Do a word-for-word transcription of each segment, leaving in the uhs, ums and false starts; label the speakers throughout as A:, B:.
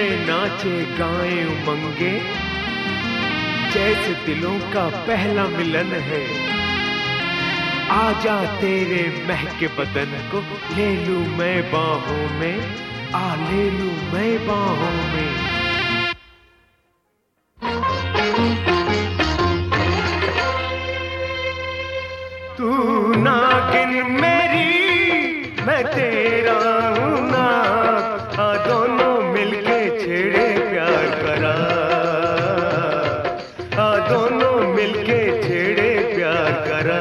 A: में नाचे गाएं उमंगे, जैसे दिलों का पहला मिलन है। आजा तेरे महके बदन को ले लूं मैं बाहों में, आ ले लूं मैं बाहों में। तू नागिन मेरी, मैं तेरा हूँ नाग, आ दोनों मिलके छेड़े प्यार करा, आ दोनों मिलके छेड़े प्यार करा।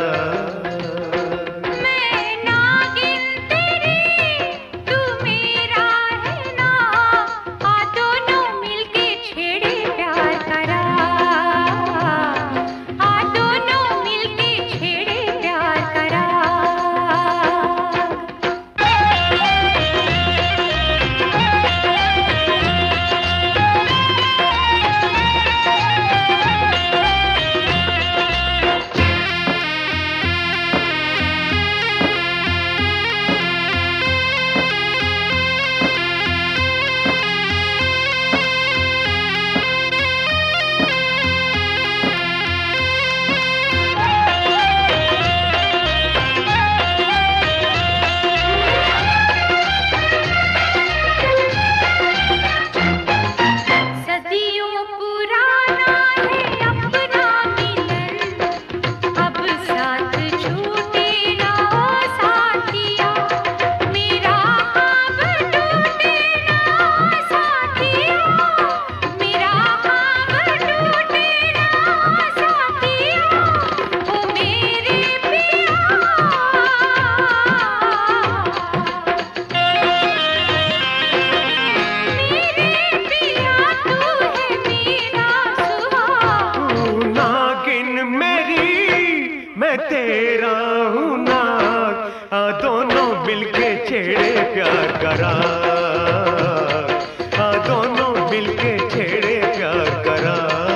A: मैं तेरा हूँ नाग, आ दोनों मिलके छेड़े प्यार करा, आ दोनों मिलके छेड़े प्यार करा।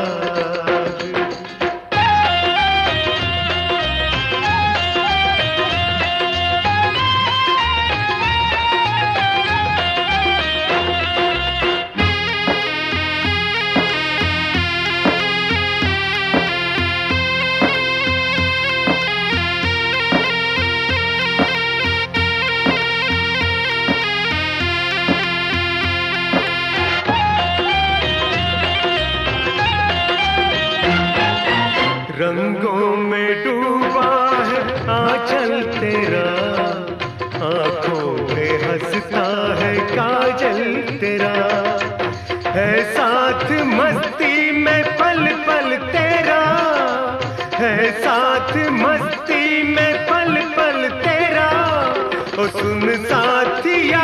A: रंगों में डूबा है आंचल तेरा, आंखों में हंसता है काजल तेरा, है साथ मस्ती में पल पल तेरा, है साथ मस्ती में पल पल तेरा। ओ सुन साथिया